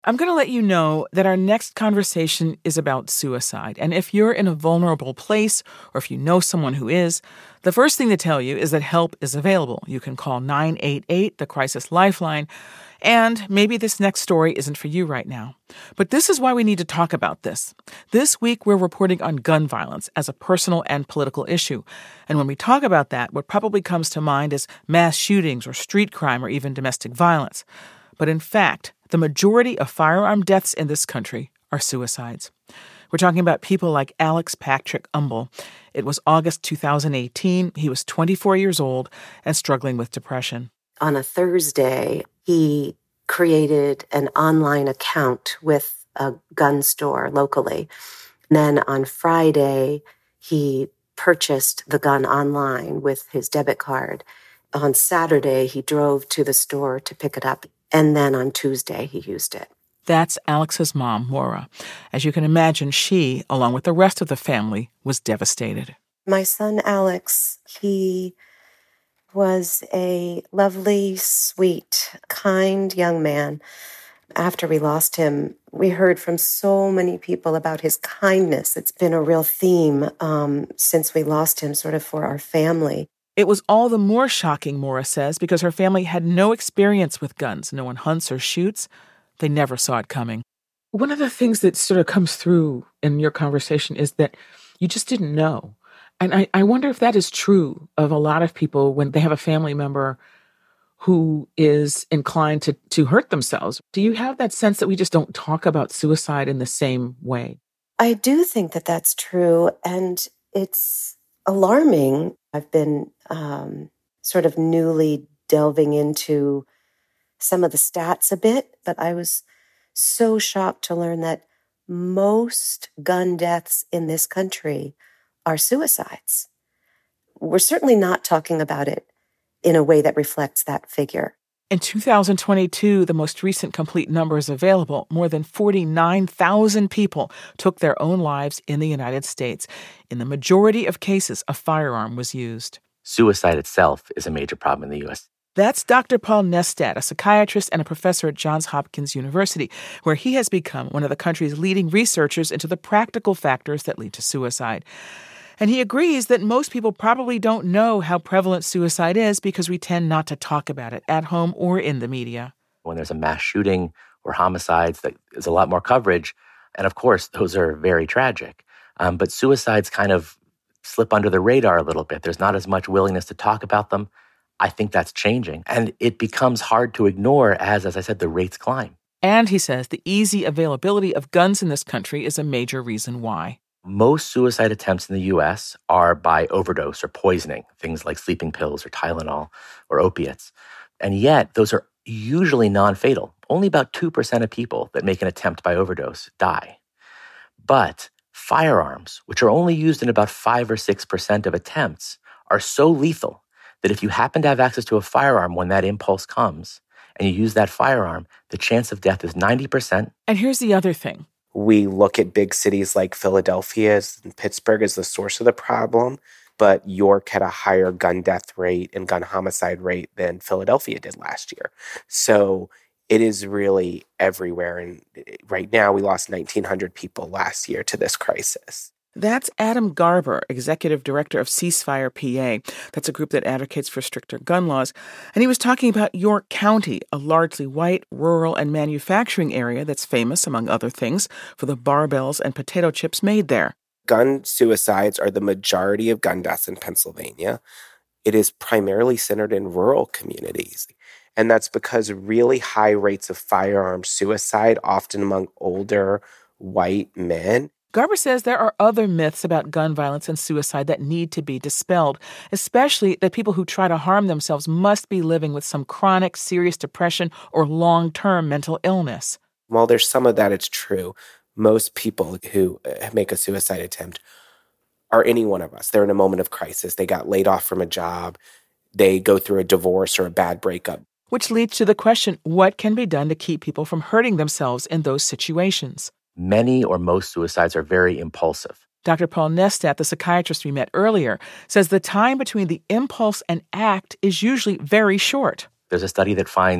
I'm going to let you know that our next conversation is about suicide. And if you're in a vulnerable place, or if you know someone who is, the first thing to tell you is that help is available. You can call 988, the Crisis Lifeline, and maybe this next story isn't for you right now. But this is why we need to talk about this. This week, we're reporting on gun violence as a personal and political issue. And when we talk about that, what probably comes to mind is mass shootings or street crime or even domestic violence. But in fact, the majority of firearm deaths in this country are suicides. We're talking about people like Alex Patrick Umble. It was August 2018. He was 24 years old and struggling with depression. On a Thursday, he created an online account with a gun store locally. Then on Friday, he purchased the gun online with his debit card. On Saturday, he drove to the store to pick it up. And then on Tuesday, he used it. That's Alex's mom, Maura. As you can imagine, she, along with the rest of the family, was devastated. My son, Alex, he was a lovely, sweet, kind young man. After we lost him, we heard from so many people about his kindness. It's been a real theme since we lost him, sort of for our family. It was all the more shocking, Maura says, because her family had no experience with guns. No one hunts or shoots. They never saw it coming. One of the things that sort of comes through in your conversation is that you just didn't know. And I wonder if that is true of a lot of people when they have a family member who is inclined to hurt themselves. Do you have that sense that we just don't talk about suicide in the same way? I do think that that's true. And it's alarming. I've been sort of newly delving into some of the stats a bit, but I was so shocked to learn that most gun deaths in this country are suicides. We're certainly not talking about it in a way that reflects that figure. In 2022, the most recent complete numbers available, more than 49,000 people took their own lives in the United States. In the majority of cases, a firearm was used. Suicide itself is a major problem in the U.S. That's Dr. Paul Nestad, a psychiatrist and a professor at Johns Hopkins University, where he has become one of the country's leading researchers into the practical factors that lead to suicide. And he agrees that most people probably don't know how prevalent suicide is because we tend not to talk about it at home or in the media. When there's a mass shooting or homicides, there's a lot more coverage. And of course, those are very tragic. But suicides kind of slip under the radar a little bit. There's not as much willingness to talk about them. I think that's changing. And it becomes hard to ignore as I said, the rates climb. And he says the easy availability of guns in this country is a major reason why. Most suicide attempts in the U.S. are by overdose or poisoning, things like sleeping pills or Tylenol or opiates. And yet, those are usually non-fatal. Only about 2% of people that make an attempt by overdose die. But firearms, which are only used in about 5 or 6% of attempts, are so lethal that if you happen to have access to a firearm when that impulse comes and you use that firearm, the chance of death is 90%. And here's the other thing. We look at big cities like Philadelphia and Pittsburgh as the source of the problem, but York had a higher gun death rate and gun homicide rate than Philadelphia did last year. So it is really everywhere. And right now, we lost 1,900 people last year to this crisis. That's Adam Garber, executive director of Ceasefire PA. That's a group that advocates for stricter gun laws. And he was talking about York County, a largely white, rural, and manufacturing area that's famous, among other things, for the barbells and potato chips made there. Gun suicides are the majority of gun deaths in Pennsylvania. It is primarily centered in rural communities. And that's because really high rates of firearm suicide, often among older white men. Garber says there are other myths about gun violence and suicide that need to be dispelled, especially that people who try to harm themselves must be living with some chronic, serious depression or long-term mental illness. While there's some of that, it's true. Most people who make a suicide attempt are any one of us. They're in a moment of crisis. They got laid off from a job. They go through a divorce or a bad breakup. Which leads to the question, what can be done to keep people from hurting themselves in those situations? Many or most suicides are very impulsive. Dr. Paul Nestad, the psychiatrist we met earlier, says the time between the impulse and act is usually very short. There's a study that finds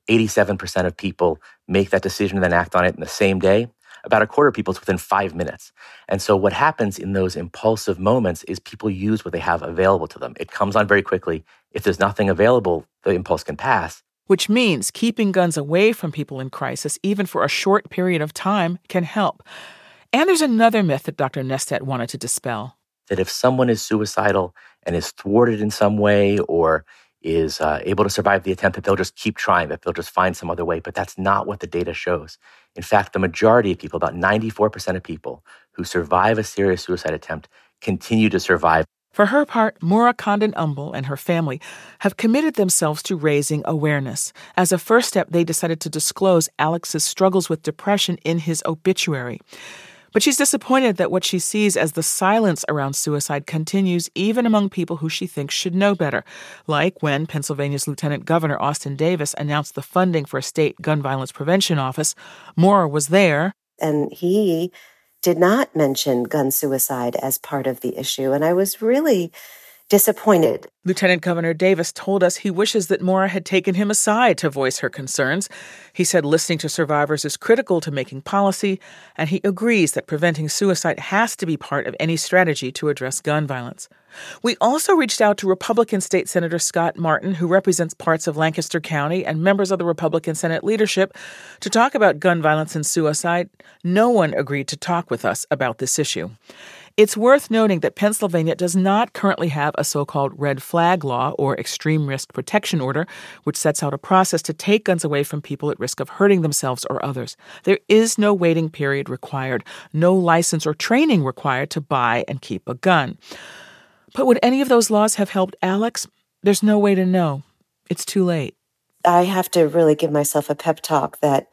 87% of people make that decision and then act on it in the same day. About a quarter of people, it's within 5 minutes. And so what happens in those impulsive moments is people use what they have available to them. It comes on very quickly. If there's nothing available, the impulse can pass. Which means keeping guns away from people in crisis, even for a short period of time, can help. And there's another myth that Dr. Nestet wanted to dispel. That if someone is suicidal and is thwarted in some way or is able to survive the attempt, that they'll just keep trying, that they'll just find some other way. But that's not what the data shows. In fact, the majority of people, about 94% of people who survive a serious suicide attempt, continue to survive. For her part, Maura Condon Umble and her family have committed themselves to raising awareness. As a first step, they decided to disclose Alex's struggles with depression in his obituary. But she's disappointed that what she sees as the silence around suicide continues even among people who she thinks should know better, like when Pennsylvania's Lieutenant Governor Austin Davis announced the funding for a state gun violence prevention office. Maura was there. And he did not mention gun suicide as part of the issue, and I was really disappointed. Lieutenant Governor Davis told us he wishes that Maura had taken him aside to voice her concerns. He said listening to survivors is critical to making policy, and he agrees that preventing suicide has to be part of any strategy to address gun violence. We also reached out to Republican State Senator Scott Martin, who represents parts of Lancaster County, and members of the Republican Senate leadership to talk about gun violence and suicide. No one agreed to talk with us about this issue. It's worth noting that Pennsylvania does not currently have a so-called red flag law or extreme risk protection order, which sets out a process to take guns away from people at risk of hurting themselves or others. There is no waiting period required, no license or training required to buy and keep a gun. But would any of those laws have helped Alex? There's no way to know. It's too late. I have to really give myself a pep talk that,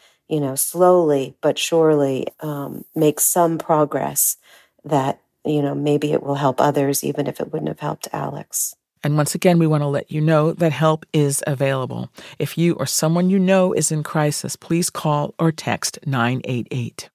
slowly but surely make some progress that maybe it will help others, even if it wouldn't have helped Alex. And once again, we want to let you know that help is available. If you or someone you know is in crisis, please call or text 988.